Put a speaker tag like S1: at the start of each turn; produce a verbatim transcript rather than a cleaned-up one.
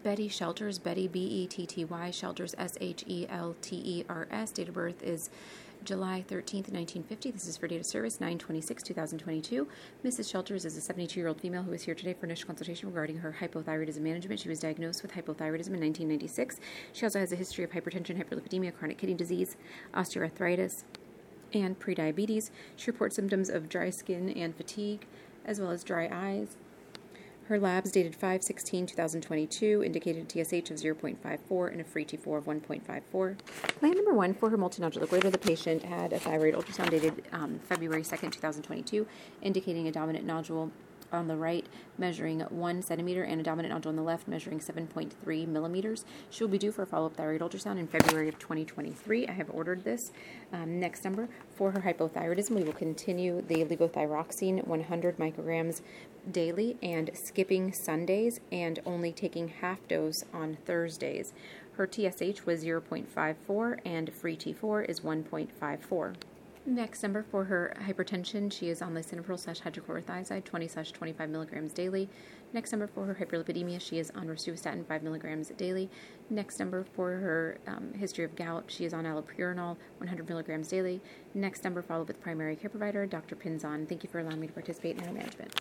S1: Betty Shelters, Betty, B E T T Y, Shelters, S H E L T E R S. Date of birth is July thirteenth, nineteen fifty. This is for date of service, nine twenty-six, twenty twenty-two. Missus Shelters is a seventy-two-year-old female who is here today for initial consultation regarding her hypothyroidism management. She was diagnosed with hypothyroidism in nineteen ninety-six. She also has a history of hypertension, hyperlipidemia, chronic kidney disease, osteoarthritis, and prediabetes. She reports symptoms of dry skin and fatigue, as well as dry eyes. Her labs dated five sixteen twenty twenty-two indicated a T S H of zero point five four and a free T four of one point five four. Plan number one for her multinodular goiter, the patient had a thyroid ultrasound dated um, February second, twenty twenty-two, indicating a dominant nodule on the right measuring one centimeter and a dominant nodule on the left measuring seven point three millimeters. She will be due for a follow-up thyroid ultrasound in February of twenty twenty-three. I have ordered this. Um, next number, for her hypothyroidism, we will continue the levothyroxine one hundred micrograms daily and skipping Sundays and only taking half dose on Thursdays. Her T S H was zero point five four and free T four is one point five four. Next number, for her hypertension, she is on lisinopril slash hydrochlorothiazide twenty slash twenty-five milligrams daily. Next number, for her hyperlipidemia, she is on rosuvastatin five milligrams daily. Next number, for her um, history of gout, she is on allopurinol one hundred milligrams daily. Next number, followed with primary care provider, Doctor Pinzon. Thank you for allowing me to participate in her management.